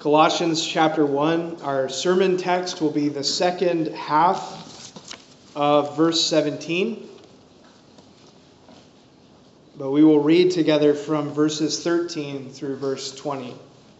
Colossians chapter 1, our sermon text will be the second half of verse 17. But we will read together from verses 13 through verse 20.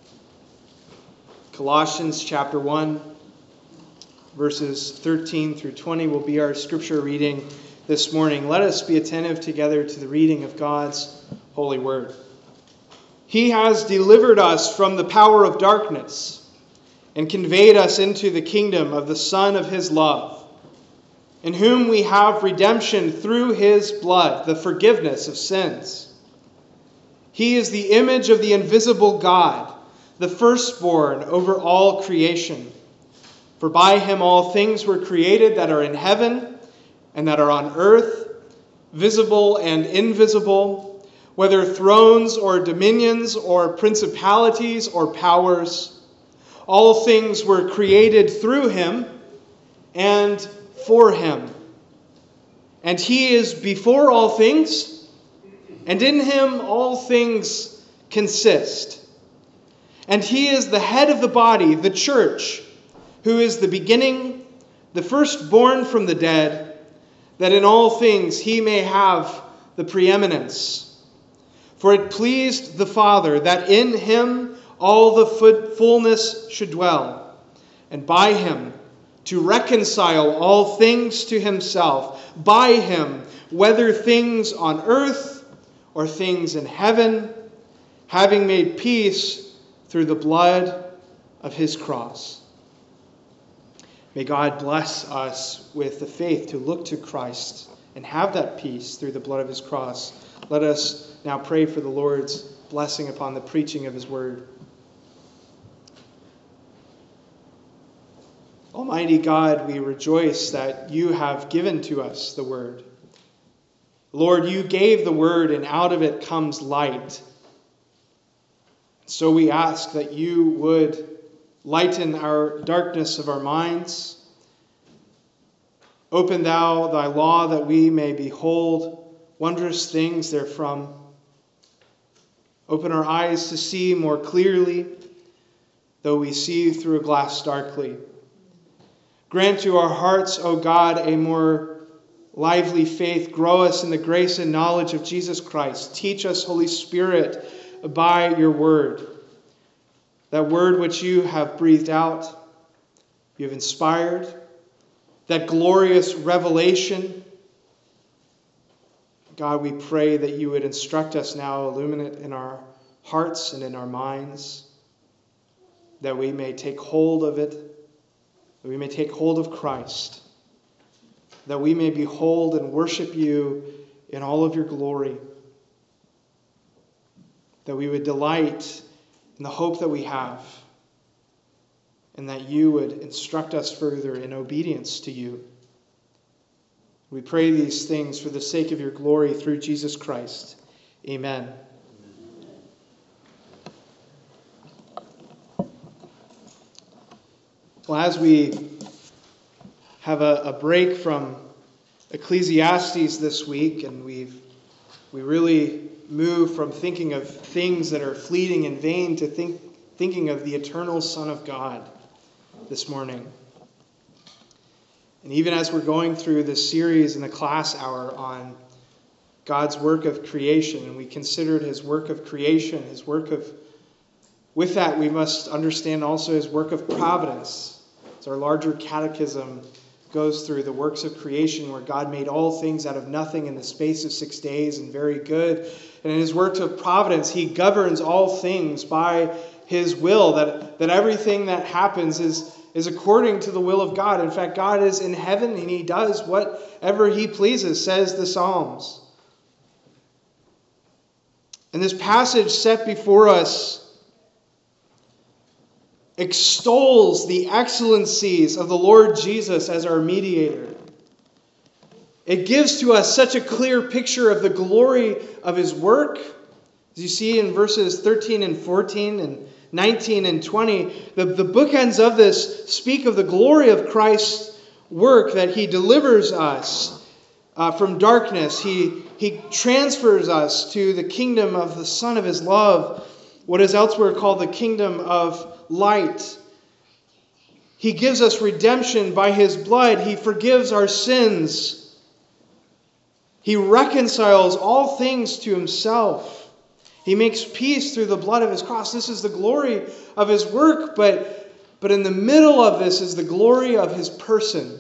Colossians chapter 1, verses 13 through 20 will be our scripture reading this morning. Let us be attentive together to the reading of God's holy word. He has delivered us from the power of darkness and conveyed us into the kingdom of the Son of his love, in whom we have redemption through his blood, the forgiveness of sins. He is the image of the invisible God, the firstborn over all creation. For by him all things were created that are in heaven and that are on earth, visible and invisible, whether thrones or dominions or principalities or powers. All things were created through him and for him. And he is before all things, and in him all things consist. And he is the head of the body, the church, who is the beginning, the firstborn from the dead, that in all things he may have the preeminence. For it pleased the Father that in him all the fullness should dwell, and by him to reconcile all things to himself, by him, whether things on earth or things in heaven, having made peace through the blood of his cross. May God bless us with the faith to look to Christ and have that peace through the blood of his cross. Let us now pray for the Lord's blessing upon the preaching of his word. Almighty God, we rejoice that you have given to us the word. Lord, you gave the word, and out of it comes light. So we ask that you would lighten our darkness of our minds. Open thou thy law that we may behold wondrous things therefrom. Open our eyes to see more clearly, though we see through a glass darkly. Grant to our hearts, O God, a more lively faith. Grow us in the grace and knowledge of Jesus Christ. Teach us, Holy Spirit, by your word. That word which you have breathed out, you have inspired. That glorious revelation, God, we pray that you would instruct us now, illuminate in our hearts and in our minds, that we may take hold of it, that we may take hold of Christ, that we may behold and worship you in all of your glory, that we would delight in the hope that we have, and that you would instruct us further in obedience to you. We pray these things for the sake of your glory through Jesus Christ. Amen. Well, as we have a break from Ecclesiastes this week, and we really move from thinking of things that are fleeting and vain to thinking of the eternal Son of God this morning. And even as we're going through this series in the class hour on God's work of creation, and we considered his work of creation, with that we must understand also his work of providence. As our larger catechism goes through the works of creation, where God made all things out of nothing in the space of 6 days, and very good. And in his work of providence, he governs all things by his will, that everything that happens is according to the will of God. In fact, God is in heaven and he does whatever he pleases, says the Psalms. And this passage set before us extols the excellencies of the Lord Jesus as our mediator. It gives to us such a clear picture of the glory of his work. As you see in verses 13 and 14 and 19 and 20, the bookends of this speak of the glory of Christ's work, that he delivers us from darkness. He transfers us to the kingdom of the Son of his love, what is elsewhere called the kingdom of light. He gives us redemption by his blood. He forgives our sins. He reconciles all things to himself. He makes peace through the blood of his cross. This is the glory of his work, but in the middle of this is the glory of his person.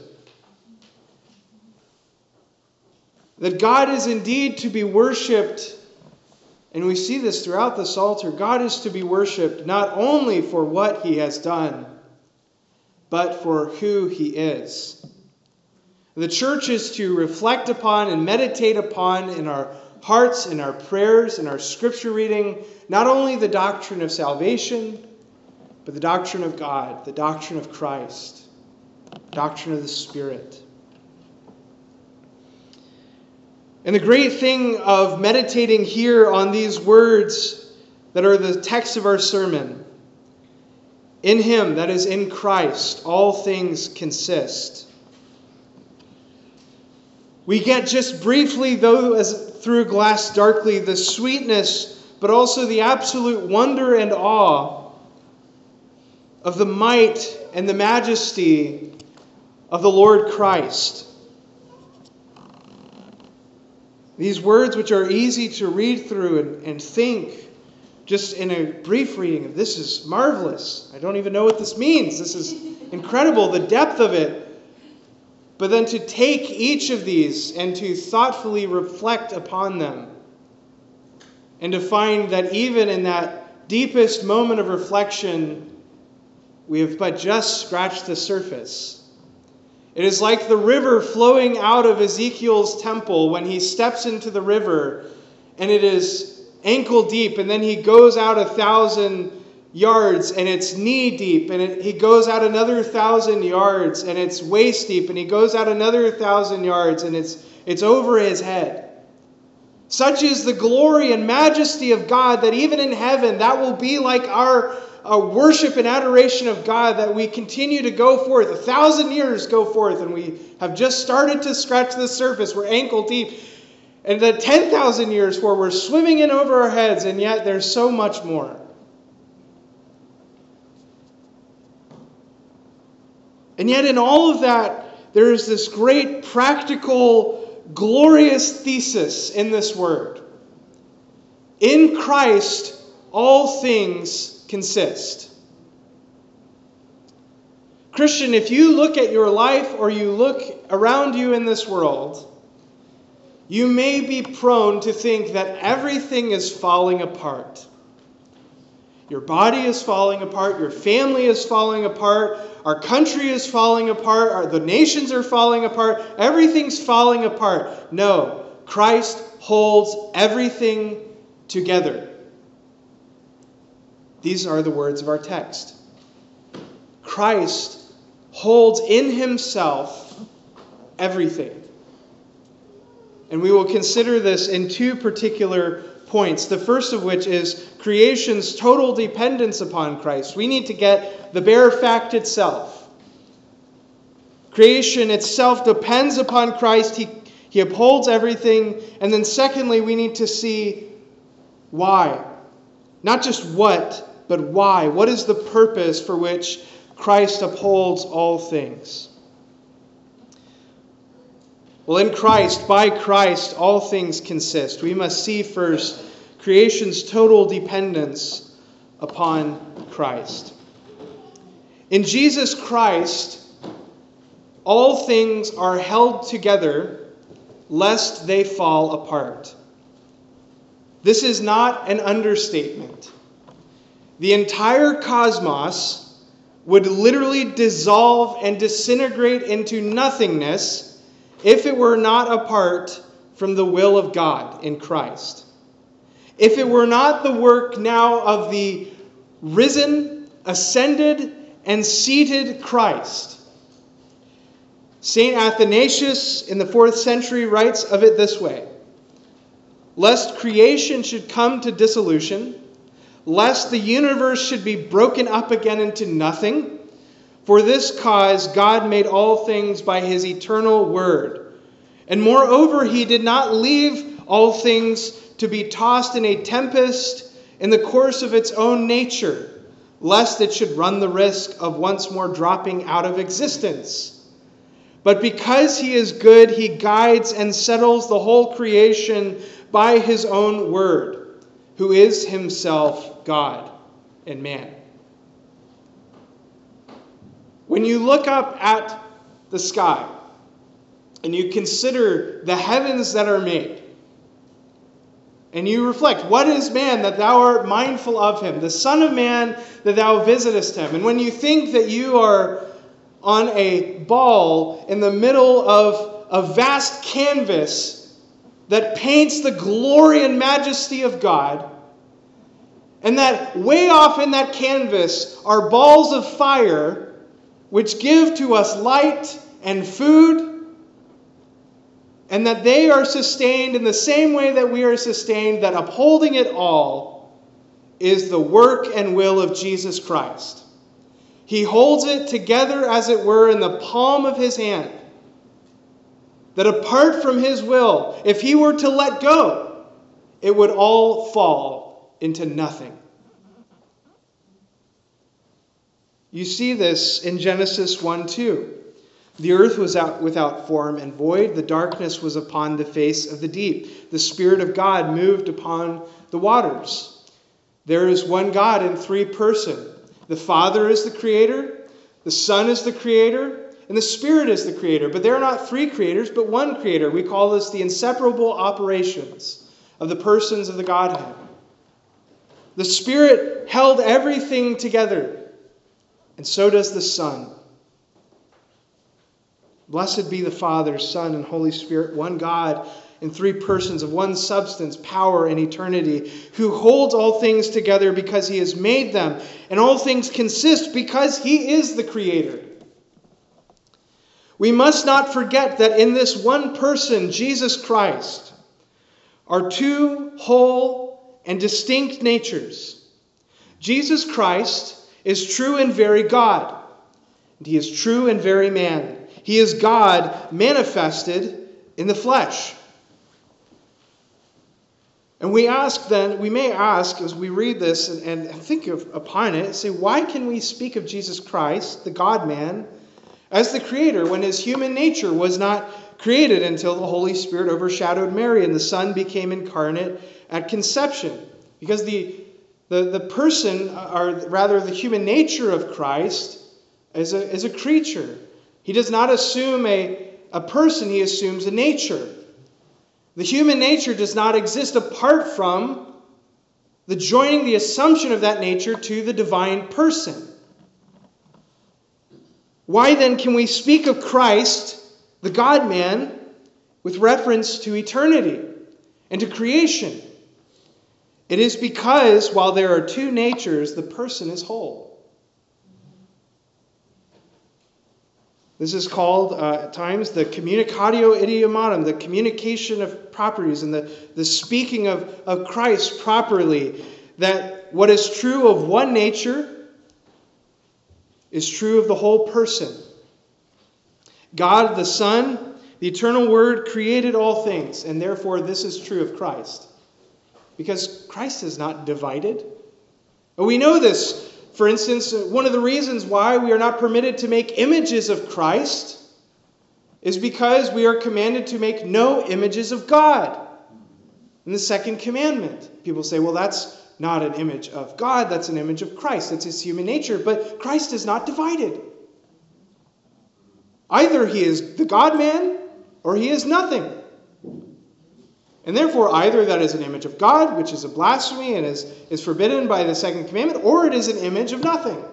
That God is indeed to be worshipped, and we see this throughout the Psalter. God is to be worshipped not only for what he has done, but for who he is. The church is to reflect upon and meditate upon in our hearts, in our prayers, in our scripture reading, not only the doctrine of salvation, but the doctrine of God, the doctrine of Christ, the doctrine of the Spirit. And the great thing of meditating here on these words that are the text of our sermon, in him, that is in Christ, all things consist. We get just briefly, though as through a glass darkly, the sweetness, but also the absolute wonder and awe of the might and the majesty of the Lord Christ. These words, which are easy to read through and think, just in a brief reading of this is marvelous. I don't even know what this means. This is incredible, the depth of it. But then to take each of these and to thoughtfully reflect upon them. And to find that even in that deepest moment of reflection, we have but just scratched the surface. It is like the river flowing out of Ezekiel's temple when he steps into the river and it is ankle deep, and then he goes out 1,000 yards and it's knee deep, and he goes out another 1,000 yards and it's waist deep, and he goes out another 1,000 yards and it's over his head. Such is the glory and majesty of God that even in heaven, that will be like our worship and adoration of God, that we continue to go forth. 1,000 years go forth, and we have just started to scratch the surface. We're ankle deep. And the 10,000 years for we're swimming in over our heads, and yet there's so much more. And yet in all of that, there is this great practical, glorious thesis in this word. In Christ, all things consist. Christian, if you look at your life or you look around you in this world, you may be prone to think that everything is falling apart. Your body is falling apart. Your family is falling apart. Our country is falling apart. The nations are falling apart. Everything's falling apart. No, Christ holds everything together. These are the words of our text. Christ holds in himself everything. And we will consider this in two particular points. The first of which is creation's total dependence upon Christ. We need to get the bare fact itself. Creation itself depends upon Christ. He upholds everything. And then secondly, we need to see why. Not just what, but why. What is the purpose for which Christ upholds all things? Well, in Christ, by Christ, all things consist. We must see first creation's total dependence upon Christ. In Jesus Christ, all things are held together lest they fall apart. This is not an understatement. The entire cosmos would literally dissolve and disintegrate into nothingness if it were not apart from the will of God in Christ. If it were not the work now of the risen, ascended, and seated Christ. St. Athanasius in the 4th century writes of it this way: lest creation should come to dissolution, lest the universe should be broken up again into nothing, for this cause God made all things by his eternal word. And moreover, he did not leave all things to be tossed in a tempest in the course of its own nature, lest it should run the risk of once more dropping out of existence. But because he is good, he guides and settles the whole creation by his own word, who is himself God and man. When you look up at the sky and you consider the heavens that are made, and you reflect, what is man that thou art mindful of him? The Son of Man that thou visitest him. And when you think that you are on a ball in the middle of a vast canvas that paints the glory and majesty of God, and that way off in that canvas are balls of fire which give to us light and food, and that they are sustained in the same way that we are sustained, that upholding it all is the work and will of Jesus Christ. He holds it together, as it were, in the palm of his hand. That apart from his will, if he were to let go, it would all fall into nothing. You see this in Genesis 1:2. The earth was without form and void. The darkness was upon the face of the deep. The Spirit of God moved upon the waters. There is one God in three persons. The Father is the creator, the Son is the creator, and the Spirit is the creator. But there are not three creators, but one creator. We call this the inseparable operations of the persons of the Godhead. The Spirit held everything together, and so does the Son. Blessed be the Father, Son, and Holy Spirit, one God in three persons, of one substance, power, and eternity, who holds all things together because he has made them, and all things consist because he is the Creator. We must not forget that in this one person, Jesus Christ, are two whole and distinct natures. Jesus Christ is true and very God, and he is true and very man. He is God manifested in the flesh. And we may ask as we read this and think upon it, say, why can we speak of Jesus Christ, the God-man, as the Creator when his human nature was not created until the Holy Spirit overshadowed Mary and the Son became incarnate at conception? Because the person, or rather the human nature of Christ, is a creature. He does not assume a person, he assumes a nature. The human nature does not exist apart from the joining the assumption of that nature to the divine person. Why then can we speak of Christ, the God-man, with reference to eternity and to creation? It is because while there are two natures, the person is whole. This is called, at times, the communicatio idiomatum, the communication of properties, and the speaking of Christ properly, that what is true of one nature is true of the whole person. God, the Son, the eternal Word, created all things, and therefore this is true of Christ. Because Christ is not divided. But we know this. For instance, one of the reasons why we are not permitted to make images of Christ is because we are commanded to make no images of God. In the second commandment, people say, well, that's not an image of God, that's an image of Christ. That's his human nature. But Christ is not divided. Either he is the God-man or he is nothing. And therefore, either that is an image of God, which is a blasphemy and is forbidden by the second commandment, or it is an image of nothing.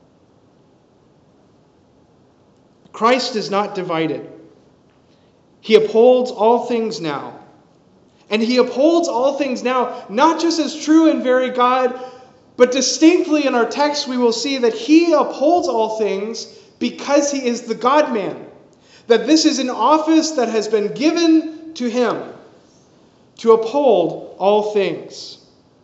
Christ is not divided. He upholds all things now. And he upholds all things now, not just as true and very God, but distinctly in our text we will see that he upholds all things because he is the God-man. That this is an office that has been given to him to uphold all things.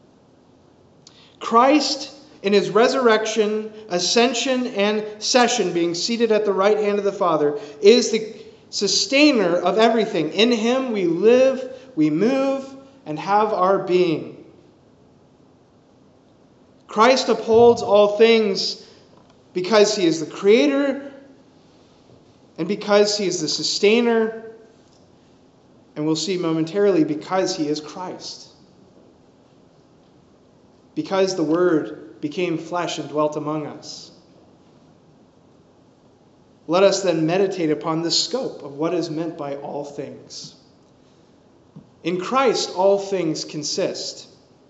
Christ, in his resurrection, ascension, and session, being seated at the right hand of the Father, is the sustainer of everything. In him we live, we move, and have our being. Christ upholds all things because he is the creator and because he is the sustainer, and we'll see momentarily because he is Christ. Because the Word became flesh and dwelt among us. Let us then meditate upon the scope of what is meant by all things. In Christ, all things consist.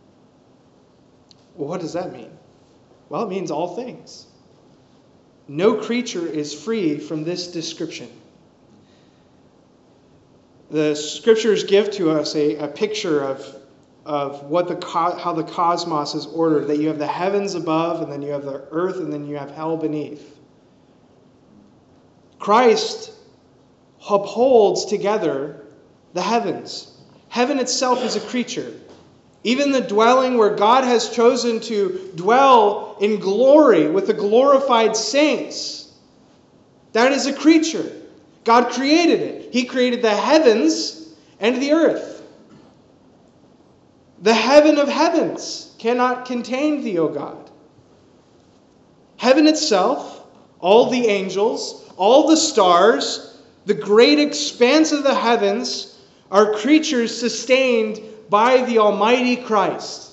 Well, what does that mean? Well, it means all things. No creature is free from this description. The Scriptures give to us a picture of what how the cosmos is ordered, that you have the heavens above, and then you have the earth, and then you have hell beneath. Christ upholds together the heavens. Heaven itself is a creature. Even the dwelling where God has chosen to dwell in glory with the glorified saints, that is a creature. God created it. He created the heavens and the earth. The heaven of heavens cannot contain thee, O God. Heaven itself, all the angels, all the stars, the great expanse of the heavens are creatures sustained by the Almighty Christ.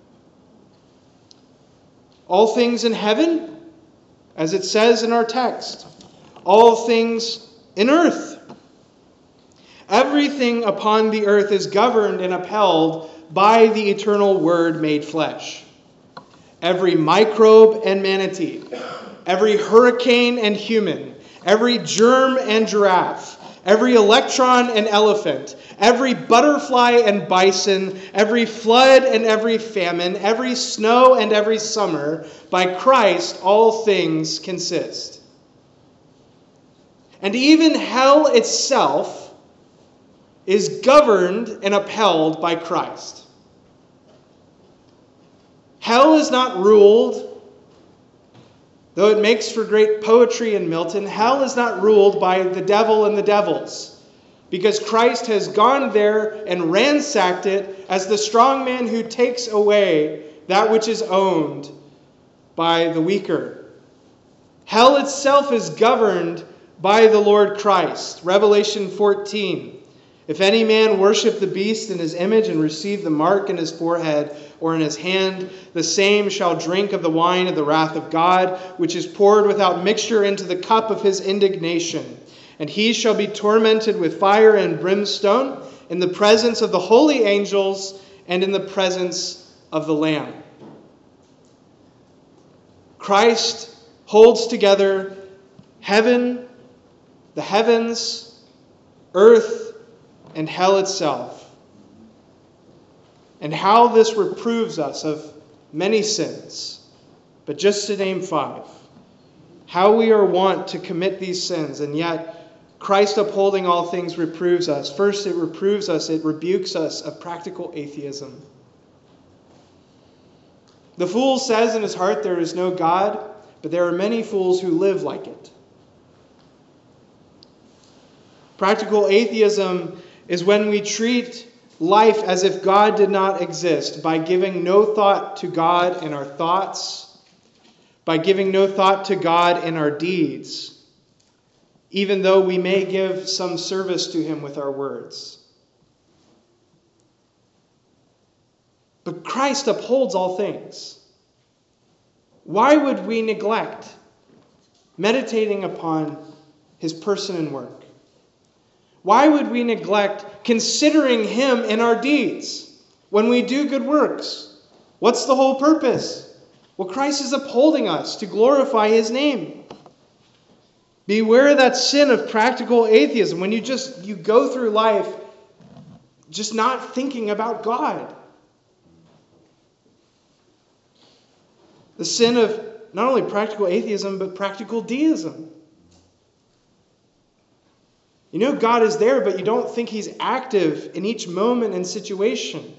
All things in heaven, as it says in our text, all things in earth. Everything upon the earth is governed and upheld by the eternal Word made flesh. Every microbe and manatee, every hurricane and human, every germ and giraffe, every electron and elephant, every butterfly and bison, every flood and every famine, every snow and every summer, by Christ all things consist. And even hell itself is governed and upheld by Christ. Hell is not ruled, though it makes for great poetry in Milton, hell is not ruled by the devil and the devils, because Christ has gone there and ransacked it as the strong man who takes away that which is owned by the weaker. Hell itself is governed by the Lord Christ. Revelation 14. If any man worship the beast in his image and receive the mark in his forehead or in his hand, the same shall drink of the wine of the wrath of God, which is poured without mixture into the cup of his indignation. And he shall be tormented with fire and brimstone in the presence of the holy angels and in the presence of the Lamb. Christ holds together heaven, the heavens, earth, and hell itself. And how this reproves us of many sins. But just to name 5. How we are wont to commit these sins, and yet Christ upholding all things reproves us. First, it reproves us, it rebukes us of practical atheism. The fool says in his heart there is no God, but there are many fools who live like it. Practical atheism is when we treat life as if God did not exist, by giving no thought to God in our thoughts, by giving no thought to God in our deeds, even though we may give some service to him with our words. But Christ upholds all things. Why would we neglect meditating upon his person and work? Why would we neglect considering him in our deeds when we do good works? What's the whole purpose? Well, Christ is upholding us to glorify his name. Beware that sin of practical atheism when you go through life just not thinking about God. The sin of not only practical atheism, but practical deism. You know God is there, but you don't think he's active in each moment and situation.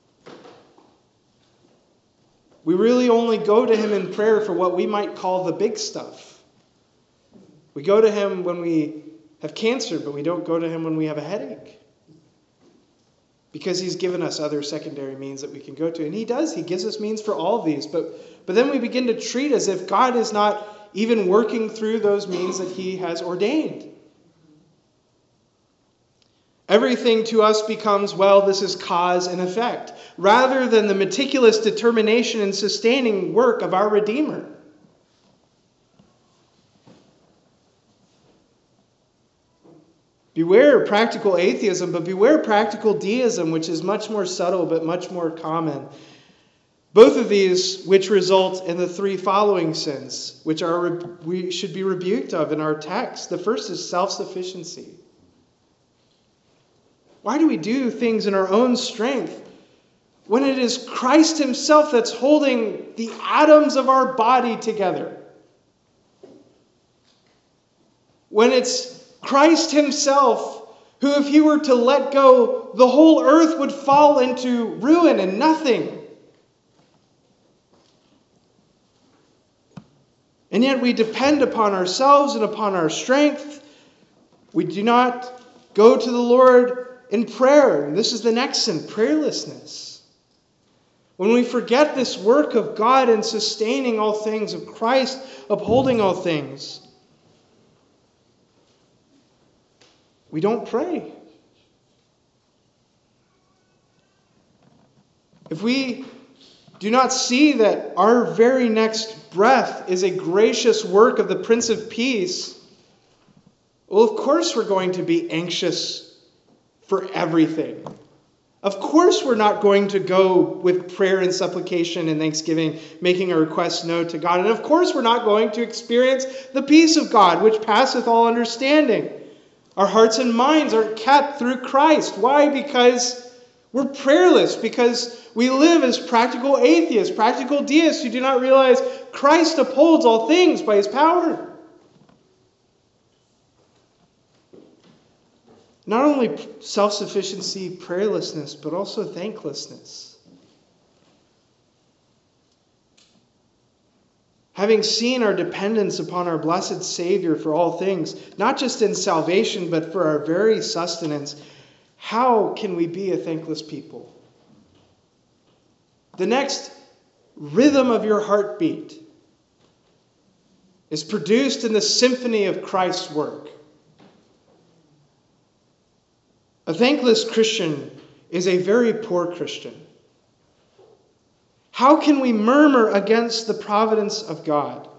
We really only go to him in prayer for what we might call the big stuff. We go to him when we have cancer, but we don't go to him when we have a headache. because he's given us other secondary means that we can go to. And he does. He gives us means for all of these. But then we begin to treat as if God is not even working through those means that he has ordained. Everything to us becomes, well, this is cause and effect, rather than the meticulous determination and sustaining work of our Redeemer. Beware practical atheism, but beware practical deism, which is much more subtle but much more common. Both of these, which result in the three following sins, which we should be rebuked of in our text. The first is self-sufficiency. Why do we do things in our own strength when it is Christ himself that's holding the atoms of our body together? When it's Christ himself who, if he were to let go, the whole earth would fall into ruin and nothing. And yet we depend upon ourselves and upon our strength. We do not go to the Lord in prayer. And this is the next sin, prayerlessness. When we forget this work of God in sustaining all things, of Christ upholding all things, we don't pray. If we do not see that our very next breath is a gracious work of the Prince of Peace, well, of course we're going to be anxious for everything. Of course we're not going to go with prayer and supplication and thanksgiving, making our requests known to God. And of course we're not going to experience the peace of God, which passeth all understanding. Our hearts and minds are kept through Christ. Why? Because we're prayerless, because we live as practical atheists, practical deists who do not realize Christ upholds all things by his power. Not only self-sufficiency, prayerlessness, but also thanklessness. Having seen our dependence upon our blessed Savior for all things, not just in salvation, but for our very sustenance, how can we be a thankless people? The next rhythm of your heartbeat is produced in the symphony of Christ's work. A thankless Christian is a very poor Christian. How can we murmur against the providence of God?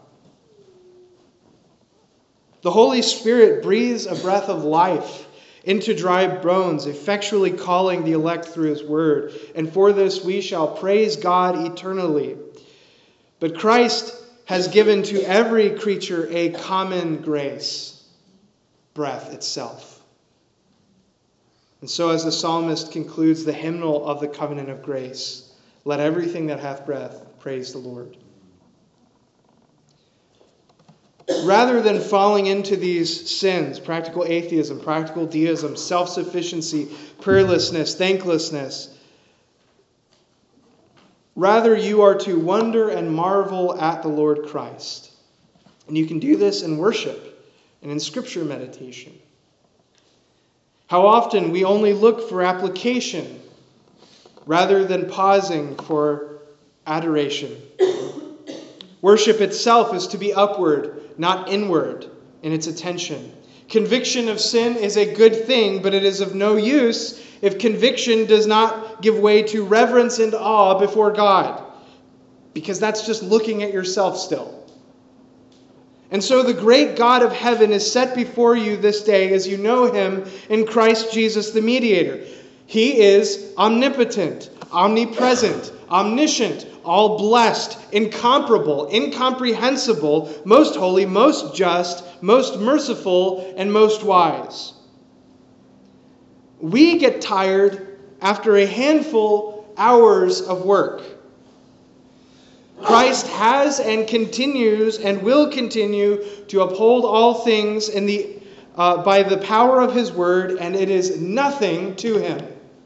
The Holy Spirit breathes a breath of life into dry bones, effectually calling the elect through his word. And for this we shall praise God eternally. But Christ has given to every creature a common grace, breath itself. And so as the psalmist concludes the hymnal of the covenant of grace, let everything that hath breath praise the Lord. Rather than falling into these sins, practical atheism, practical deism, self-sufficiency, prayerlessness, thanklessness, rather you are to wonder and marvel at the Lord Christ. And you can do this in worship and in scripture meditation. How often we only look for application rather than pausing for adoration. Worship itself is to be upward, not inward, in its attention. Conviction of sin is a good thing, but it is of no use if conviction does not give way to reverence and awe before God, because that's just looking at yourself still. And so the great God of heaven is set before you this day as you know him in Christ Jesus the mediator. He is omnipotent, omnipresent, omniscient, all blessed, incomparable, incomprehensible, most holy, most just, most merciful, and most wise. We get tired after a handful hours of work. Christ has and continues and will continue to uphold all things by the power of his word, and it is nothing to him.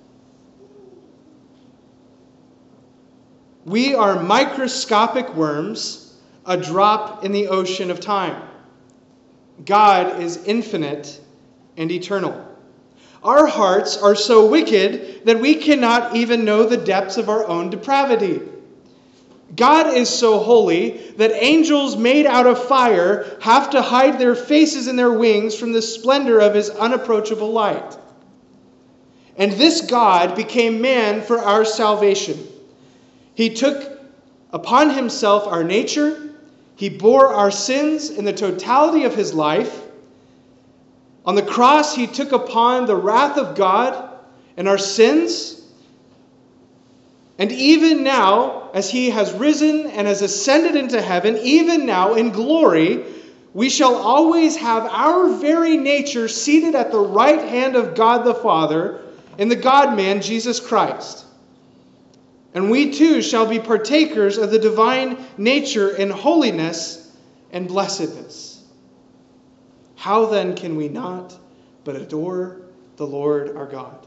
We are microscopic worms, a drop in the ocean of time. God is infinite and eternal. Our hearts are so wicked that we cannot even know the depths of our own depravity. God is so holy that angels made out of fire have to hide their faces and their wings from the splendor of his unapproachable light. And this God became man for our salvation. He took upon himself our nature. He bore our sins in the totality of his life. On the cross, he took upon the wrath of God and our sins. And even now, as he has risen and has ascended into heaven, even now in glory, we shall always have our very nature seated at the right hand of God the Father in the God-man Jesus Christ. And we too shall be partakers of the divine nature in holiness and blessedness. How then can we not but adore the Lord our God?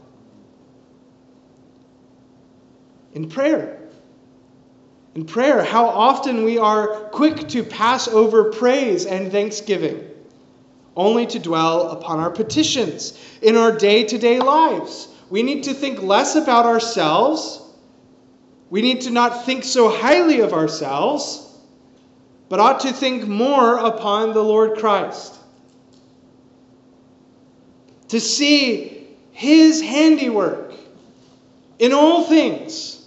In prayer, how often we are quick to pass over praise and thanksgiving, only to dwell upon our petitions in our day-to-day lives. We need to think less about ourselves. We need to not think so highly of ourselves, but ought to think more upon the Lord Christ. To see his handiwork in all things,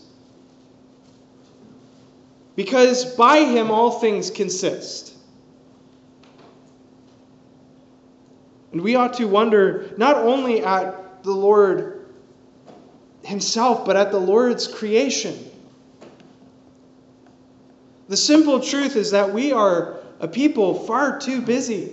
because by him all things consist. And we ought to wonder not only at the Lord himself, but at the Lord's creation. The simple truth is that we are a people far too busy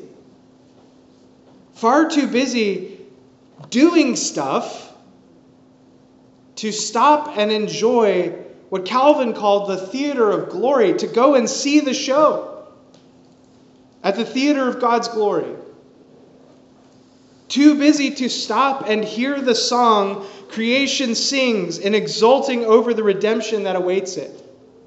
doing stuff to stop and enjoy what Calvin called the theater of glory, to go and see the show at the theater of God's glory. Too busy to stop and hear the song creation sings in exulting over the redemption that awaits it.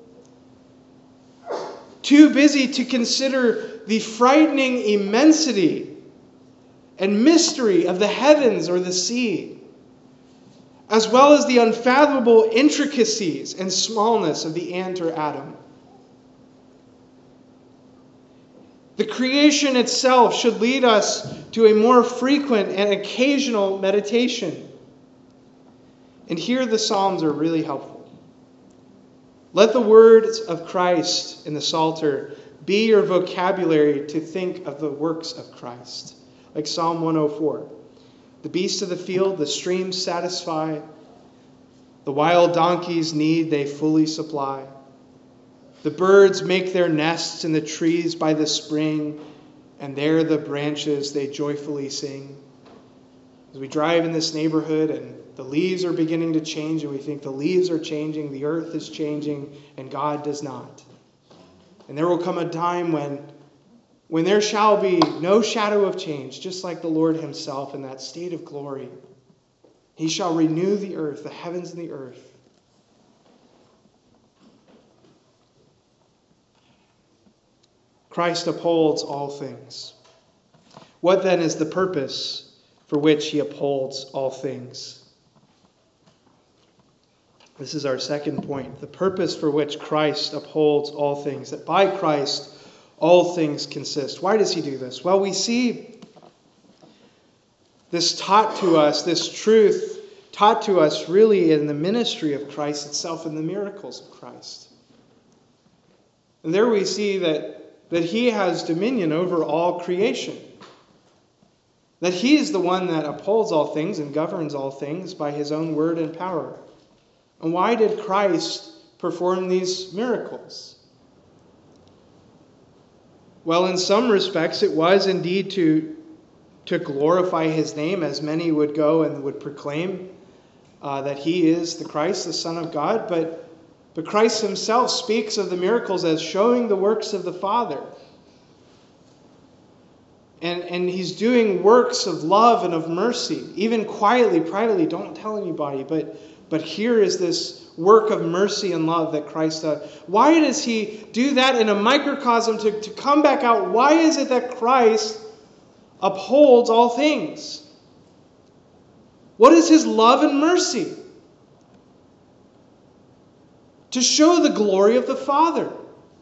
Too busy to consider the frightening immensity and mystery of the heavens or the sea, as well as the unfathomable intricacies and smallness of the ant or atom. The creation itself should lead us to a more frequent and occasional meditation. And here the Psalms are really helpful. Let the words of Christ in the Psalter be your vocabulary to think of the works of Christ. Like Psalm 104. The beasts of the field, the streams satisfy. The wild donkeys' need they fully supply. The birds make their nests in the trees by the spring, and there the branches they joyfully sing. As we drive in this neighborhood and the leaves are beginning to change, and we think the leaves are changing, the earth is changing, and God does not. And there will come a time when there shall be no shadow of change, just like the Lord himself in that state of glory. He shall renew the earth, the heavens and the earth. Christ upholds all things. What then is the purpose for which he upholds all things? This is our second point. The purpose for which Christ upholds all things. That by Christ all things consist. Why does he do this? Well, we see this taught to us, this truth taught to us really in the ministry of Christ itself, in the miracles of Christ. And there we see that he has dominion over all creation. That he is the one that upholds all things and governs all things by his own word and power. And why did Christ perform these miracles? Well, in some respects, it was indeed to glorify his name, as many would go and would proclaim that he is the Christ, the Son of God. But Christ himself speaks of the miracles as showing the works of the Father. And he's doing works of love and of mercy, even quietly, privately, don't tell anybody. But here is this work of mercy and love that Christ does. Why does he do that in a microcosm to come back out? Why is it that Christ upholds all things? What is his love and mercy? To show the glory of the Father.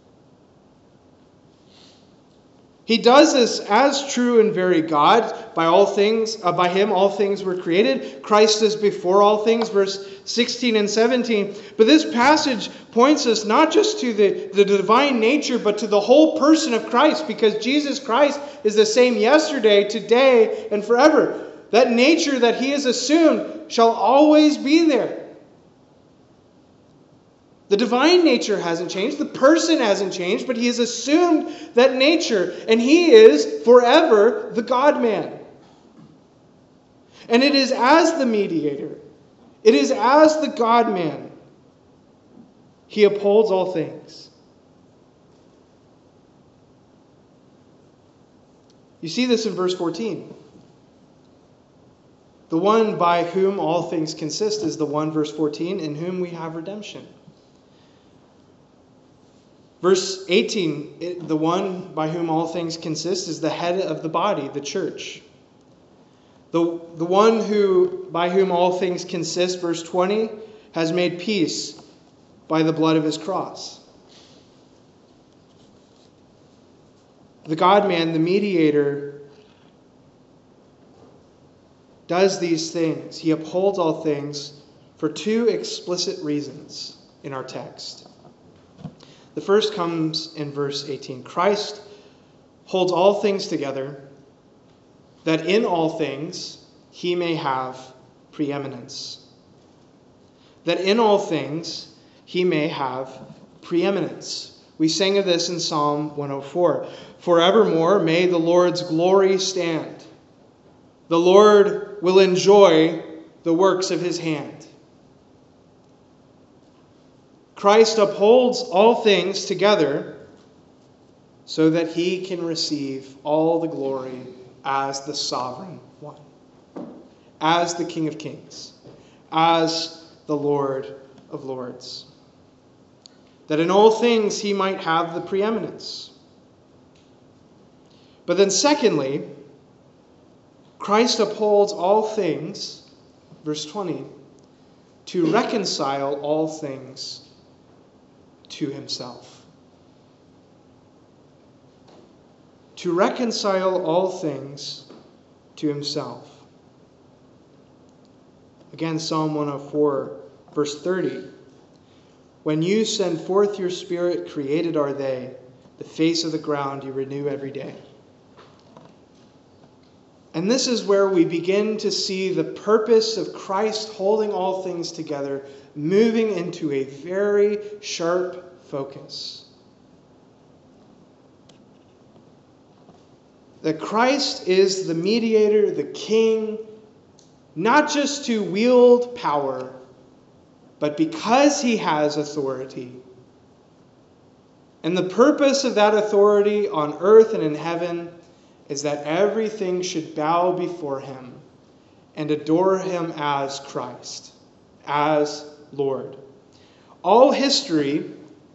He does this as true and very God. By him all things were created. Christ is before all things, verse 16 and 17. But this passage points us not just to the divine nature, but to the whole person of Christ, because Jesus Christ is the same yesterday, today, and forever. That nature that he has assumed shall always be there. The divine nature hasn't changed. The person hasn't changed, but he has assumed that nature, and he is forever the God-man. And it is as the mediator, it is as the God-man, he upholds all things. You see this in verse 14. The one by whom all things consist is the one, verse 14, in whom we have redemption. Verse 18, the one by whom all things consist is the head of the body, the church. The one by whom all things consist, verse 20, has made peace by the blood of his cross. The God-man, the mediator, does these things. He upholds all things for two explicit reasons in our text. The first comes in verse 18. Christ holds all things together, that in all things he may have preeminence. That in all things he may have preeminence. We sang of this in Psalm 104. Forevermore may the Lord's glory stand. The Lord will enjoy the works of his hand. Christ upholds all things together so that he can receive all the glory as the sovereign one, as the King of Kings, as the Lord of Lords. That in all things he might have the preeminence. But then secondly, Christ upholds all things, verse 20, to reconcile all things to himself. To reconcile all things to himself. Again, Psalm 104, verse 30. When you send forth your Spirit, created are they. The face of the ground you renew every day. And this is where we begin to see the purpose of Christ holding all things together, moving into a very sharp focus. That Christ is the mediator, the king, not just to wield power, but because he has authority. And the purpose of that authority on earth and in heaven is that everything should bow before him and adore him as Christ, as Lord. All history,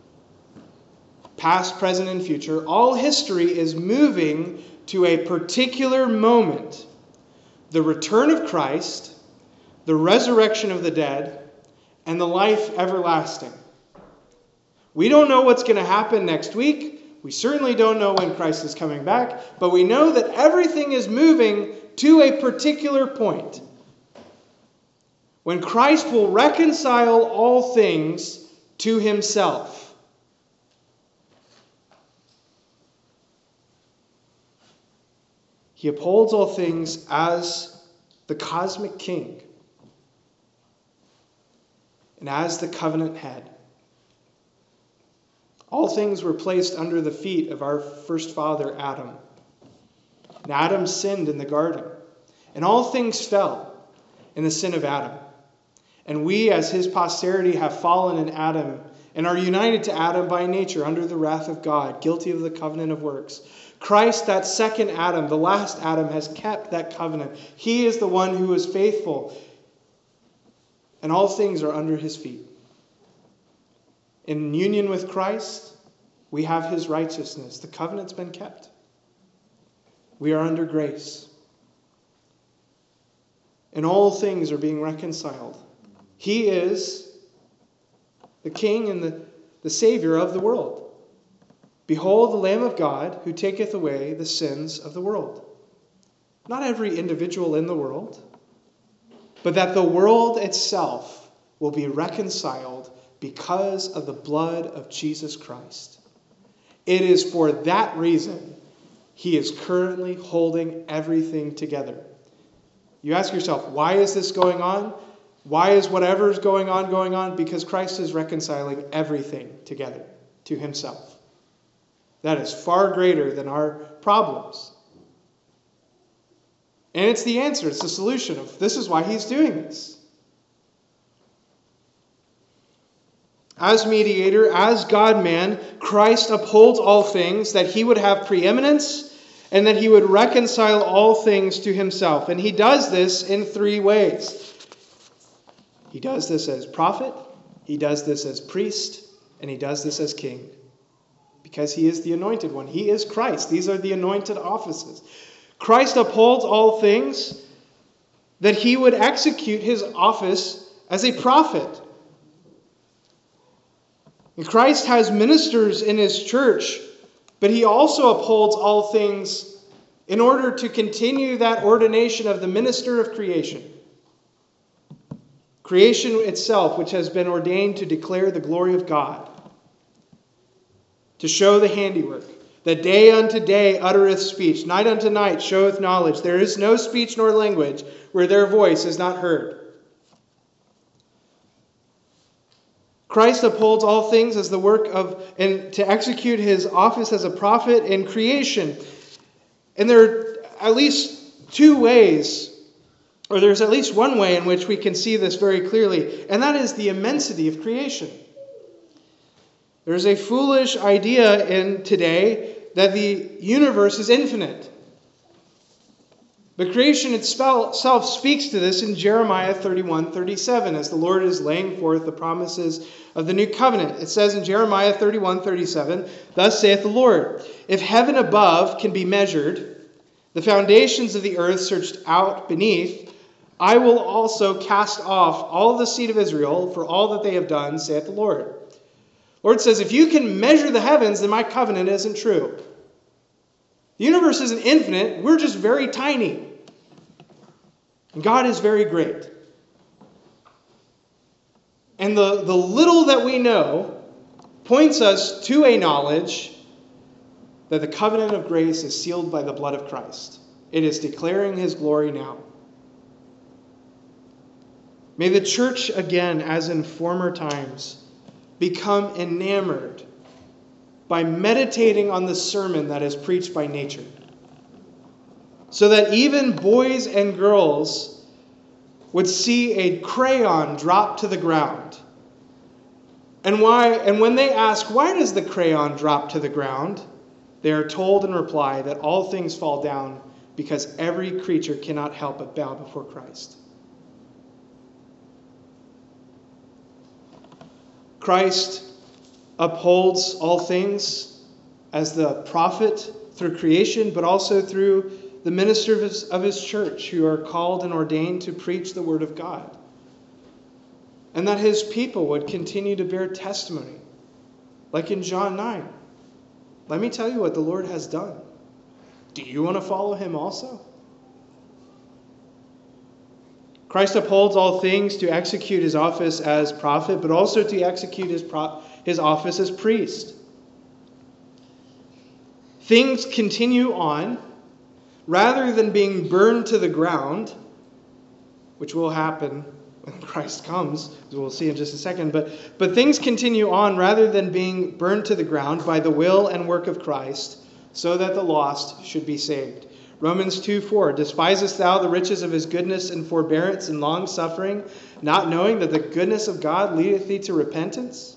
past, present, and future, all history is moving to a particular moment. The return of Christ, the resurrection of the dead, and the life everlasting. We don't know what's going to happen next week. We certainly don't know when Christ is coming back, but we know that everything is moving to a particular point. When Christ will reconcile all things to himself. He upholds all things as the cosmic king and as the covenant head. All things were placed under the feet of our first father, Adam. And Adam sinned in the garden. And all things fell in the sin of Adam. And we, as his posterity, have fallen in Adam and are united to Adam by nature under the wrath of God, guilty of the covenant of works. Christ, that second Adam, the last Adam, has kept that covenant. He is the one who is faithful. And all things are under his feet. In union with Christ, we have his righteousness. The covenant's been kept. We are under grace. and all things are being reconciled. He is the King and the Savior of the world. Behold the Lamb of God who taketh away the sins of the world. Not every individual in the world, but that the world itself will be reconciled because of the blood of Jesus Christ. It is for that reason he is currently holding everything together. You ask yourself, why is this going on? Why is whatever is going on? Because Christ is reconciling everything together to himself. That is far greater than our problems. And it's the answer, it's the solution of this is why he's doing this. As mediator, as God-man, Christ upholds all things, that he would have preeminence and that he would reconcile all things to himself. And he does this in three ways. He does this as prophet, he does this as priest, and he does this as king. Because he is the anointed one. He is Christ. These are the anointed offices. Christ upholds all things that he would execute his office as a prophet. And Christ has ministers in his church, but he also upholds all things in order to continue that ordination of the minister of creation. Creation itself, which has been ordained to declare the glory of God, to show the handiwork, that day unto day uttereth speech, night unto night showeth knowledge. There is no speech nor language where their voice is not heard. Christ upholds all things as the work of, and to execute his office as a prophet in creation. And there are at least two ways, or there's at least one way in which we can see this very clearly, and that is the immensity of creation. There's a foolish idea in today that the universe is infinite. But creation itself speaks to this in Jeremiah 31:37, as the Lord is laying forth the promises of the new covenant. It says in Jeremiah 31:37, "Thus saith the Lord, if heaven above can be measured, the foundations of the earth searched out beneath, I will also cast off all the seed of Israel for all that they have done, saith the Lord." The Lord says, if you can measure the heavens, then my covenant isn't true. The universe isn't infinite. We're just very tiny. And God is very great. And the little that we know points us to a knowledge that the covenant of grace is sealed by the blood of Christ. It is declaring his glory now. May the church again, as in former times, become enamored by meditating on the sermon that is preached by nature. So that even boys and girls would see a crayon drop to the ground. And when they ask, why does the crayon drop to the ground? They are told in reply that all things fall down because every creature cannot help but bow before Christ. Christ upholds all things as the prophet through creation, but also through the ministers of his church who are called and ordained to preach the word of God. And that his people would continue to bear testimony. Like in John 9. Let me tell you what the Lord has done. Do you want to follow him also? Christ upholds all things to execute his office as prophet, but also to execute his office as priest. Things continue on, rather than being burned to the ground, which will happen when Christ comes, as we'll see in just a second. But things continue on rather than being burned to the ground by the will and work of Christ, so that the lost should be saved. Romans 2:4, despisest thou the riches of his goodness and forbearance and long-suffering, not knowing that the goodness of God leadeth thee to repentance?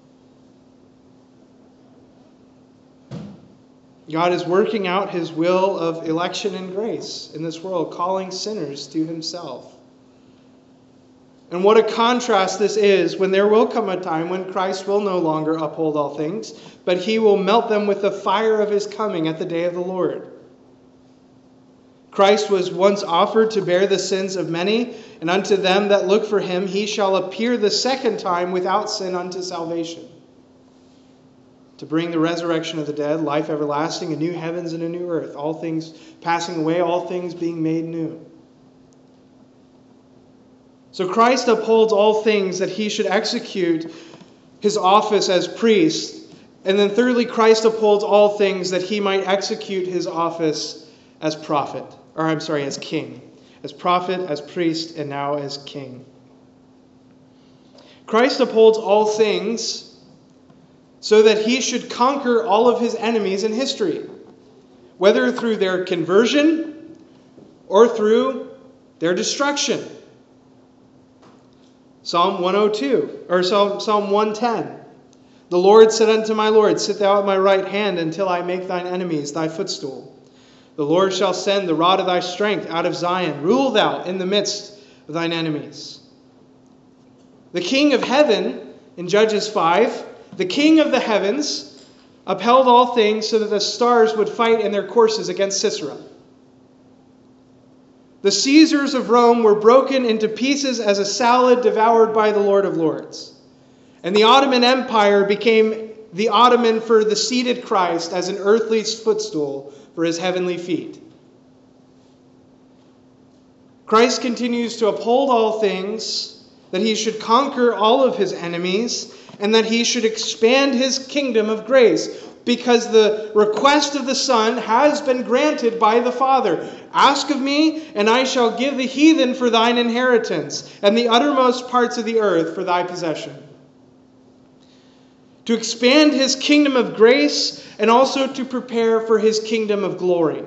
God is working out his will of election and grace in this world, calling sinners to himself. And what a contrast this is when there will come a time when Christ will no longer uphold all things, but he will melt them with the fire of his coming at the day of the Lord. Christ was once offered to bear the sins of many, and unto them that look for him he shall appear the second time without sin unto salvation, to bring the resurrection of the dead, life everlasting, a new heavens and a new earth, all things passing away, all things being made new. So Christ upholds all things that he should execute his office as priest. And then thirdly, Christ upholds all things that he might execute his office as prophet. As king. As prophet, as priest, and now as king. Christ upholds all things so that he should conquer all of his enemies in history, whether through their conversion or through their destruction. Psalm 110. The Lord said unto my Lord, sit thou at my right hand until I make thine enemies thy footstool. The Lord shall send the rod of thy strength out of Zion. Rule thou in the midst of thine enemies. The King of heaven, in Judges 5, the King of the heavens upheld all things so that the stars would fight in their courses against Sisera. The Caesars of Rome were broken into pieces as a salad devoured by the Lord of Lords. And the Ottoman Empire became the Ottoman for the seated Christ as an earthly footstool for his heavenly feet. Christ continues to uphold all things, that he should conquer all of his enemies, and that he should expand his kingdom of grace, because the request of the Son has been granted by the Father. Ask of me, and I shall give the heathen for thine inheritance, and the uttermost parts of the earth for thy possession. To expand his kingdom of grace, and also to prepare for his kingdom of glory.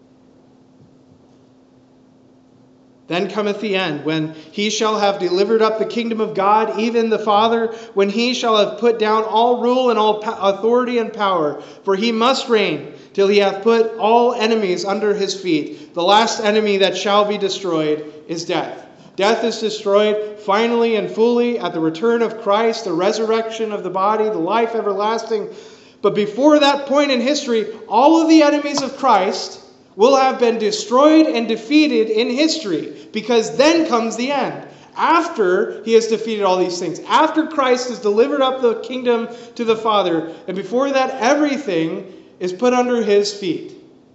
Then cometh the end, when he shall have delivered up the kingdom of God, even the Father, when he shall have put down all rule and all authority and power. For he must reign till he hath put all enemies under his feet. The last enemy that shall be destroyed is death. Death is destroyed finally and fully at the return of Christ, the resurrection of the body, the life everlasting. But before that point in history, all of the enemies of Christ will have been destroyed and defeated in history, because then comes the end. After he has defeated all these things, after Christ has delivered up the kingdom to the Father, and before that everything is put under his feet.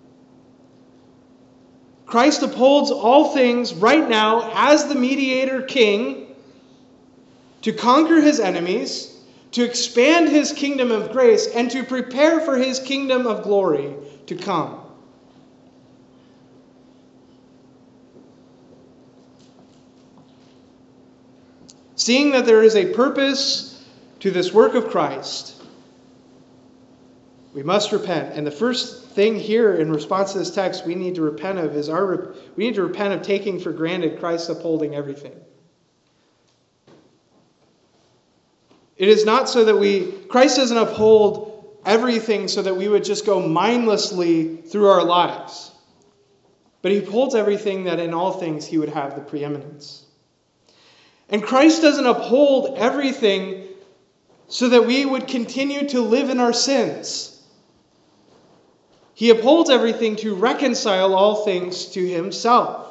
Christ upholds all things right now as the mediator king to conquer his enemies, to expand his kingdom of grace, and to prepare for his kingdom of glory to come. Seeing that there is a purpose to this work of Christ, we must repent. And the first thing here in response to this text we need to repent of is we need to repent of taking for granted Christ upholding everything. It is not so that Christ doesn't uphold everything so that we would just go mindlessly through our lives. But he upholds everything that in all things he would have the preeminence. And Christ doesn't uphold everything so that we would continue to live in our sins. He upholds everything to reconcile all things to himself.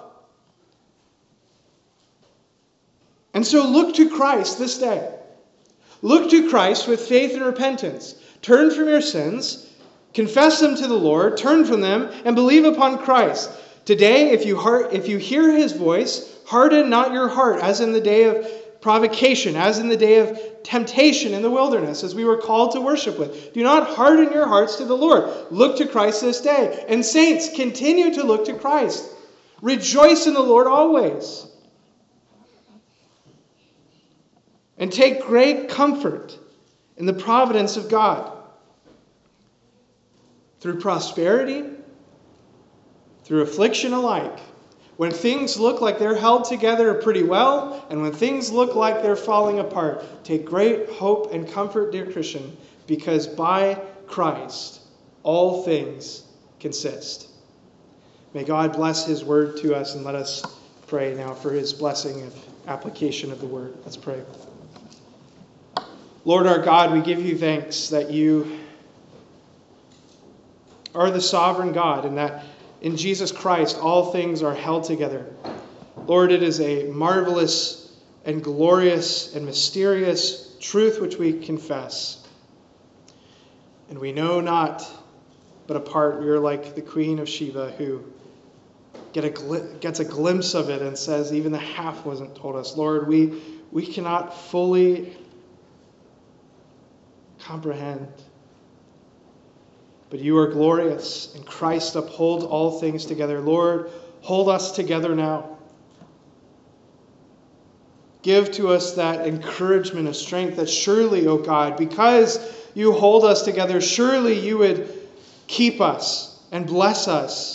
And so look to Christ this day. Look to Christ with faith and repentance. Turn from your sins, confess them to the Lord, turn from them, and believe upon Christ. Today, if you hear his voice, harden not your heart, as in the day of provocation, as in the day of temptation in the wilderness, as we were called to worship with. Do not harden your hearts to the Lord. Look to Christ this day. And saints, continue to look to Christ. Rejoice in the Lord always. And take great comfort in the providence of God. Through prosperity, through affliction alike. When things look like they're held together pretty well, and when things look like they're falling apart, take great hope and comfort, dear Christian, because by Christ all things consist. May God bless his word to us, and let us pray now for his blessing of application of the word. Let's pray. Lord our God, we give you thanks that you are the sovereign God, and that In Jesus Christ, all things are held together. Lord, it is a marvelous and glorious and mysterious truth which we confess. And we know not, but apart we are like the Queen of Sheba, who gets a glimpse of it and says, even the half wasn't told us. Lord, we cannot fully comprehend. But you are glorious, and Christ upholds all things together. Lord, hold us together now. Give to us that encouragement of strength that surely, O God, because you hold us together, surely you would keep us and bless us.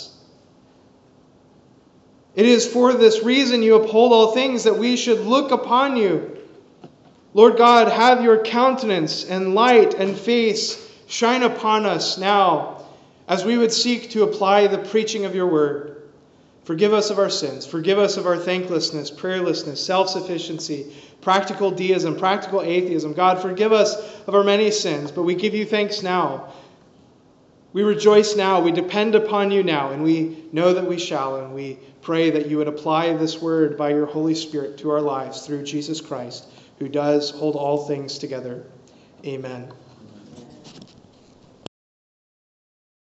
It is for this reason you uphold all things, that we should look upon you. Lord God, have your countenance and light and face shine upon us now as we would seek to apply the preaching of your word. Forgive us of our sins. Forgive us of our thanklessness, prayerlessness, self-sufficiency, practical deism, practical atheism. God, forgive us of our many sins, but we give you thanks now. We rejoice now. We depend upon you now, and we know that we shall, and we pray that you would apply this word by your Holy Spirit to our lives through Jesus Christ, who does hold all things together. Amen.